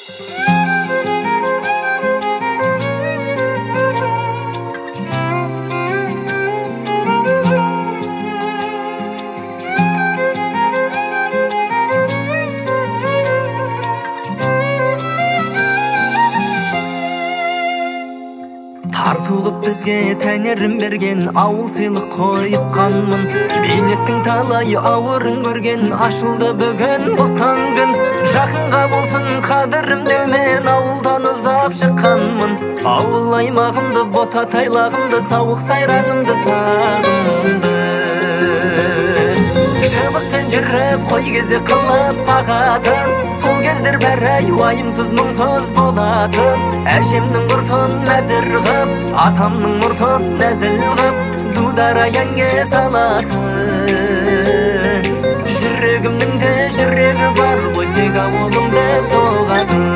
Тартылып бізге тәңірім берген ауыл сыйлық қойып қанмын. Бейнеттің талайы ауырын көрген ашылды бүгін бұлттан күн. Жақынға болсын қадірім деумен ауылдан ұзап шыққанмын. Ауыл аймағымды, бота тайлағымды, сауық сайраңымды сағынды. Шыбықпен жүріп қой кезе қылып бағатын, сол кездер бәрі уайымсыз мұңсыз болатын. Әжемнің ұртын нәзір ғып, атамның ұртын нәзіл ғып, дудара әнге салатын. Жүрегімнің де жүрегі бар ғой, тек ауылым деп соғатын.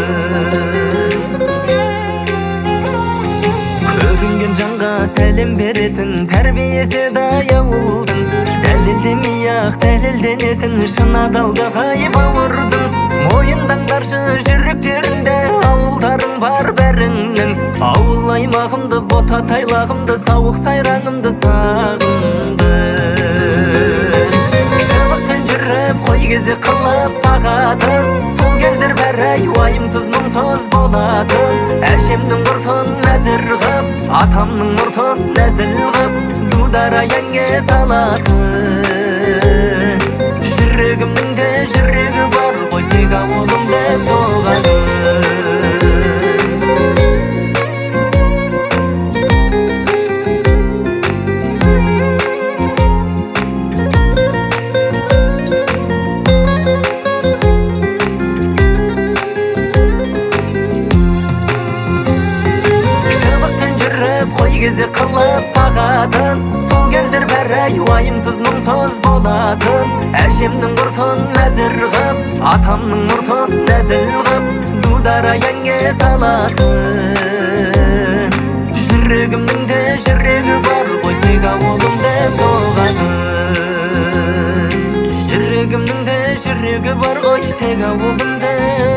Көрінген жанға сәлем беретін, тәрбиесі дай ауылдың. Дәлелдемей-ақ дәлелденетін, шын адалдығы бауырдың. Мойындаңдаршы жүректерінде ауылдарың бар бәріңнің. Ауыл аймағымды, бота тайлағымды, сауық сайраңымды сағынды. Шыбықпен жүріп қой кезе қылып бағатын, сол кездер бәрі уайымсыз мұңсыз болатын. Әжемнің ұртын нәзір ғып, атамның ұртын нәзіл ғып, дудара әнге салатын. Жүрегімнің де жүрегі бар ғой, тек ауылым деп соғатын. Кезе қылып бағатын, сол кездер бәрі уайымсыз мұңсыз болатын. Әжемнің ұртын нәзір ғып, атамның ұртын нәзіл ғып, дудара әнге салатын. Жүрегімнің де жүрегі бар ғой, тек ауылым деп соғатын. Жүрегімнің де жүрегі бар ғой, тек ауылым деп